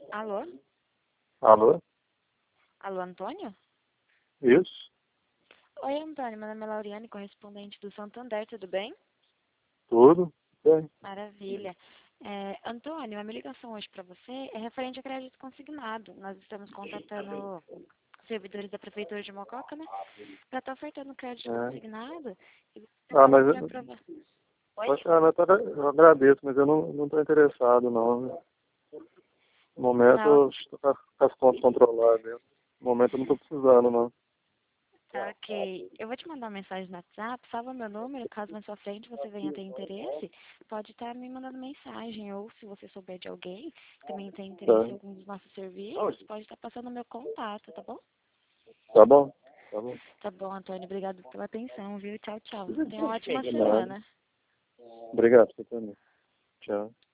Alô? Alô? Alô, Antônio? Isso? Oi, Antônio. Meu nome é Lauriane, correspondente do Santander, tudo bem? Tudo? Bem. Maravilha. Antônio, a minha ligação hoje para você é referente a crédito consignado. Nós estamos contatando servidores da Prefeitura de Mococa, né? Para estar ofertando crédito É. consignado e você Ah, precisava mas de aprovar. Oi? eu agradeço, mas eu não estou interessado, não. No Não, momento, estou com as contas controladas. No momento, eu não estou precisando, não. tá ok. Eu vou te mandar uma mensagem no WhatsApp, salva meu número, caso na sua frente você venha ter interesse, pode estar me mandando mensagem, ou se você souber de alguém que também tem interesse Tá, em algum dos nossos serviços, pode estar passando o meu contato, tá bom? tá bom? Tá bom. Tá bom, Antônio, obrigado pela atenção, viu? Tchau, tchau. Tenha uma ótima De nada. semana. Obrigado, você também. Tchau.